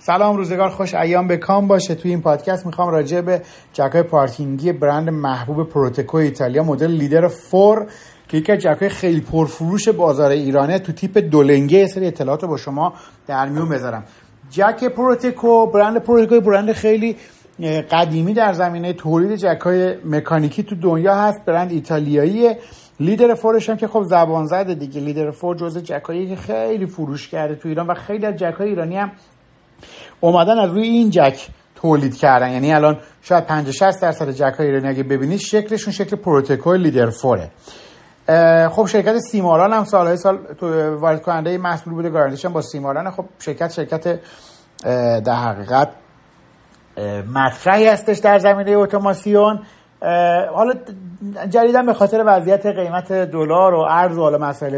سلام، روزگار خوش، ایام بکام باشه. توی این پادکست میخوام راجع به جک‌های پارکینگی برند محبوب پروتکو ایتالیا مدل لیدر 4 که یکی از جک‌های خیلی پرفروش بازار ایرانه تو تیپ دولنگه یه سری اطلاعات رو با شما در میون بذارم. جک پروتکو، برند پروتکو برند خیلی قدیمی در زمینه تولید جک‌های مکانیکی تو دنیا هست. برند ایتالیاییه. لیدر 4 هم که خب زبان زده دیگه. لیدر 4 جزء جک‌هایی که خیلی فروش کرده تو ایران و خیلی از جک‌های ایرانی هم اومدن از روی این جک تولید کردن. یعنی الان شاید 50-60% جک‌های ایرانی اگه ببینید شکلشون شکل پروتکو لیدر 4. خب شرکت سیماران هم سال وارد کننده محصول بوده، گارانتیش هم با سیماران. خب شرکت در حقیقت مطرحی هستش در زمینه اتوماسیون. حالا جدیداً به خاطر وضعیت قیمت دلار و ارز و حالا مسائل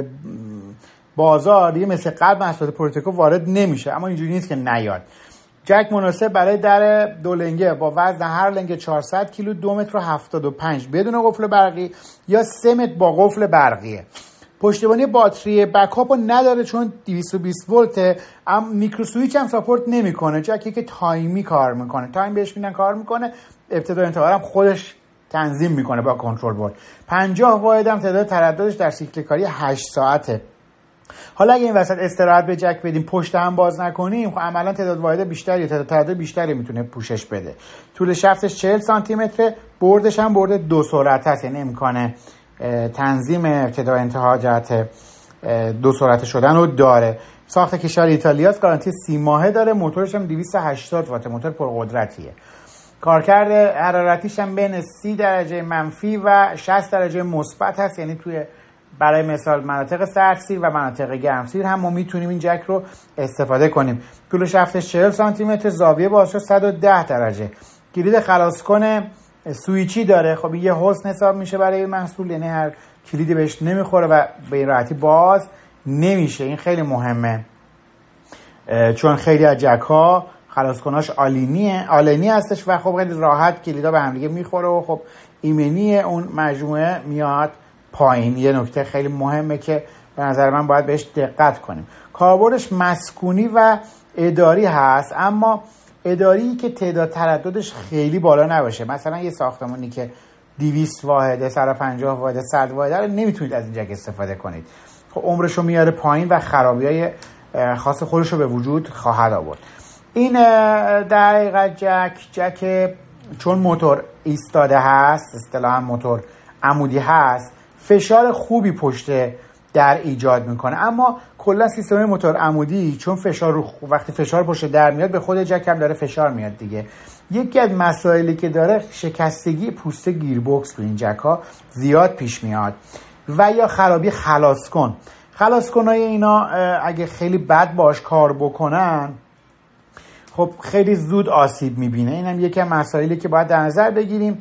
بازار دیگه مثل قبل محصولات پروتکو وارد نمیشه، اما اینجوری نیست که نیاد. جک مناسب برای در دو لنگه با وزن هر لنگ 400 کیلو 2 متر و 75 بدون قفل برقی یا 3 متر با قفل برقیه. پشتیبانی باتری بکاپو نداره چون 220 ولته. میکرو سویچ هم ساپورت نمیکنه. جکی که تایمی کار میکنه، تایم بهش میدن کار میکنه. ابتدا انتها هم خودش تنظیم میکنه با کنترل بورد. 50 واحد هم تعداد ترددش در سیکل کاری 8 ساعته. حالا اگه این وسط استراحت به جک بدیم، پشت هم باز نکنیم، خب عملا تعداد واحد بیشتری، تعداد تردد بیشتری میتونه پوشش بده. طول شفتش 40 سانتی متره، بردش هم برد 2 سرعت هست، یعنی امکانه تنظیم ابتدا انتها جهت 2 سرعت شدن رو داره. ساخت کشور ایتالیاست، گارانتی 30 ماهه داره. موتورش هم 280 وات، موتور پرقدرتیه. کارکرد حرارتیش هم بین 30 درجه منفی و 60 درجه مثبت هست، یعنی توی برای مثال مناطق سردسیر و مناطق گرمسیر هم ما میتونیم این جک رو استفاده کنیم. طول شفتش 40 سانتی متر، زاویه بازش 110 درجه. کلید خلاص کنه سویچی داره. خب این یه حسن حساب میشه برای محصول، یعنی هر کلیدی بهش نمیخوره و به این راحتی باز نمیشه. این خیلی مهمه چون خیلی از جک ها خلاص کناش آلینی هستش و خب خیلی راحت کلیدا به هم دیگه میخوره و خب ایمنی اون مجموعه میاد پایین. یه نکته خیلی مهمه که به نظر من باید بهش دقت کنیم. کاربردش مسکونی و اداری هست، اما اداری که تعداد ترددش خیلی بالا نباشه. مثلا یه ساختمانی که 200 واحده، 150 واحده، 100 واحده رو نمیتونید از این جک استفاده کنید. خب عمرش رو میاره پایین و خرابی‌های خاص خودش رو به وجود خواهد آورد. این در حقیقت جک چون موتور ایستاده هست، اصطلاحاً موتور عمودی هست، فشار خوبی پشت در ایجاد میکنه. اما کلا سیستم موتور عمودی چون وقتی فشار پشت در میاد به خود جک هم داره فشار میاد دیگه. یکی از مسائلی که داره شکستگی پوست گیربکس تو این جک ها زیاد پیش میاد و یا خرابی خلاصکنای اینا اگه خیلی بد باش کار بکنن خب خیلی زود آسیب میبینه. اینم یکی از مسائلی که باید در نظر بگیریم.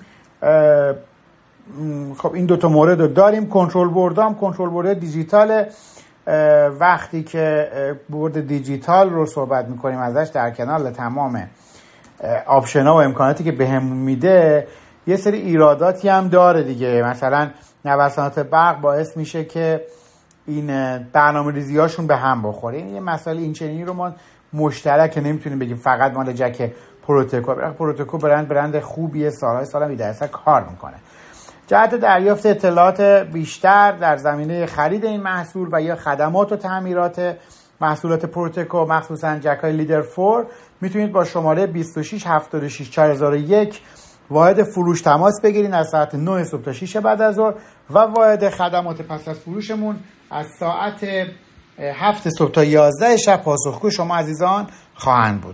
خب این دوتا مورد رو داریم. کنترل بورد دیجیتال. وقتی که بورد دیجیتال رو صحبت میکنیم ازش، در کنار تمام آپشن‌ها و امکاناتی که بهم میده یه سری ایراداتی هم داره دیگه. مثلا نوسانات برق باعث میشه که این برنامه‌ریزی‌هاشون به هم بخوره. این یه مسئله این چنینی رو ما مشترک نمیتونیم بگیم فقط مال جک پروتکو برند خوبیه، سال‌های میده کار میکنه. جهت دریافت اطلاعات بیشتر در زمینه خرید این محصول و یا خدمات و تعمیرات محصولات پروتکو مخصوصا جک‌های لیدر 4 میتونید با شماره 26 76 4001 واحد فروش تماس بگیرید از ساعت 9 صبح تا 6 بعد از ظهر و واحد خدمات پس از فروشمون از ساعت 7 صبح تا 11 شب پاسخگوی شما عزیزان خواهند بود.